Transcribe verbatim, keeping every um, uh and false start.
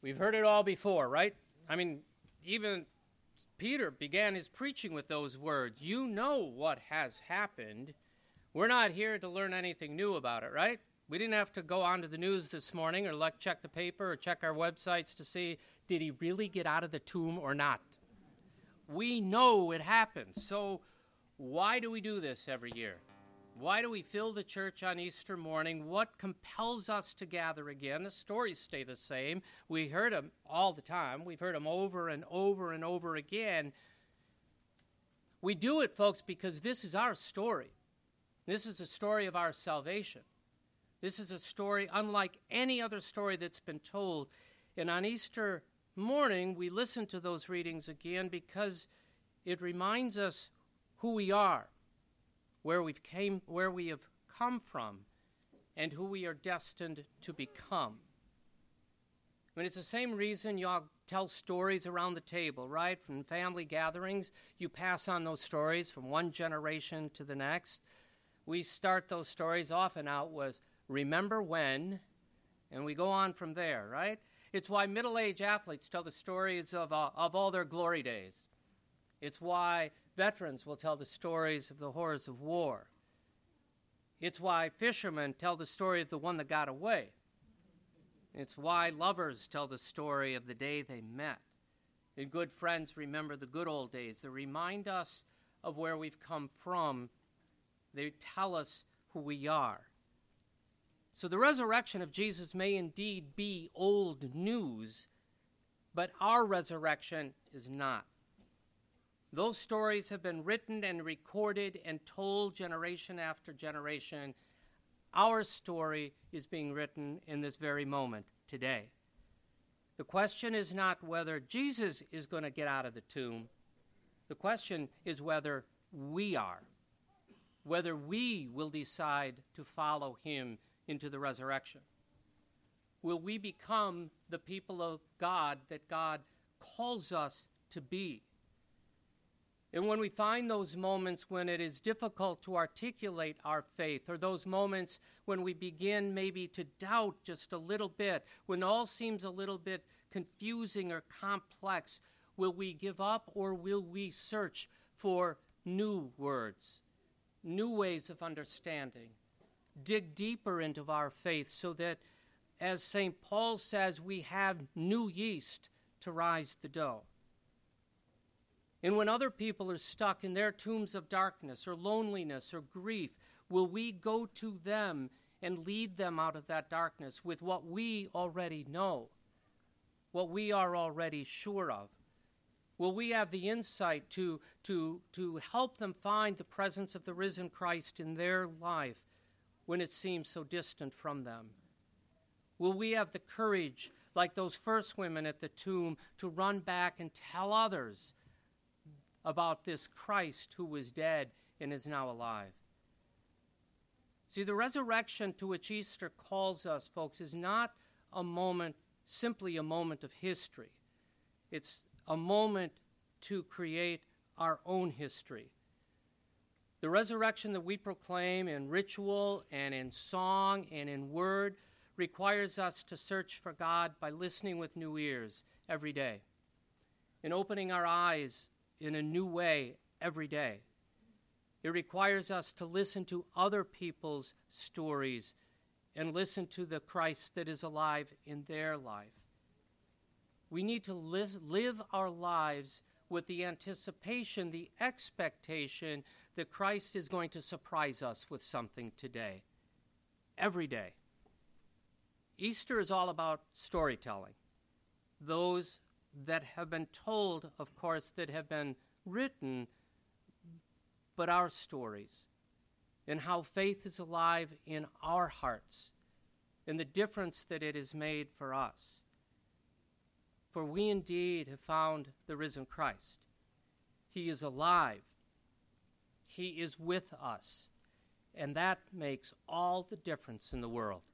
We've heard it all before, right? I mean, even Peter began his preaching with those words. You know what has happened. We're not here to learn anything new about it, right? We didn't have to go onto the news this morning or like check the paper or check our websites to see, did he really get out of the tomb or not? We know it happened. So why do we do this every year? Why do we fill the church on Easter morning? What compels us to gather again? The stories stay the same. We heard them all the time. We've heard them over and over and over again. We do it, folks, because this is our story. This is the story of our salvation. This is a story unlike any other story that's been told. And on Easter morning, we listen to those readings again because it reminds us who we are, where we've came, where we have come from, and who we are destined to become. I mean, it's the same reason y'all tell stories around the table, right? From family gatherings, you pass on those stories from one generation to the next. We start those stories often out with, remember when, and we go on from there, right? It's why middle-aged athletes tell the stories of, uh, of all their glory days. It's why veterans will tell the stories of the horrors of war. It's why fishermen tell the story of the one that got away. It's why lovers tell the story of the day they met. And good friends remember the good old days. They remind us of where we've come from. They tell us who we are. So the resurrection of Jesus may indeed be old news, but our resurrection is not. Those stories have been written and recorded and told generation after generation. Our story is being written in this very moment, today. The question is not whether Jesus is going to get out of the tomb. The question is whether we are, whether we will decide to follow him into the resurrection. Will we become the people of God that God calls us to be? And when we find those moments when it is difficult to articulate our faith, or those moments when we begin maybe to doubt just a little bit, when all seems a little bit confusing or complex, will we give up or will we search for new words, new ways of understanding, dig deeper into our faith so that, as Saint Paul says, we have new yeast to rise the dough? And when other people are stuck in their tombs of darkness or loneliness or grief, will we go to them and lead them out of that darkness with what we already know, what we are already sure of? Will we have the insight to, to, to help them find the presence of the risen Christ in their life when it seems so distant from them? Will we have the courage, like those first women at the tomb, to run back and tell others about this Christ who was dead and is now alive? See, the resurrection to which Easter calls us, folks, is not a moment, simply a moment of history. It's a moment to create our own history. The resurrection that we proclaim in ritual and in song and in word requires us to search for God by listening with new ears every day and opening our eyes in a new way every day. It requires us to listen to other people's stories and listen to the Christ that is alive in their life. We need to live, live our lives with the anticipation, the expectation that Christ is going to surprise us with something today, every day. Easter is all about storytelling. Those that have been told, of course, that have been written, but our stories, and how faith is alive in our hearts, and the difference that it has made for us. For we indeed have found the risen Christ. He is alive. He is with us, and that makes all the difference in the world.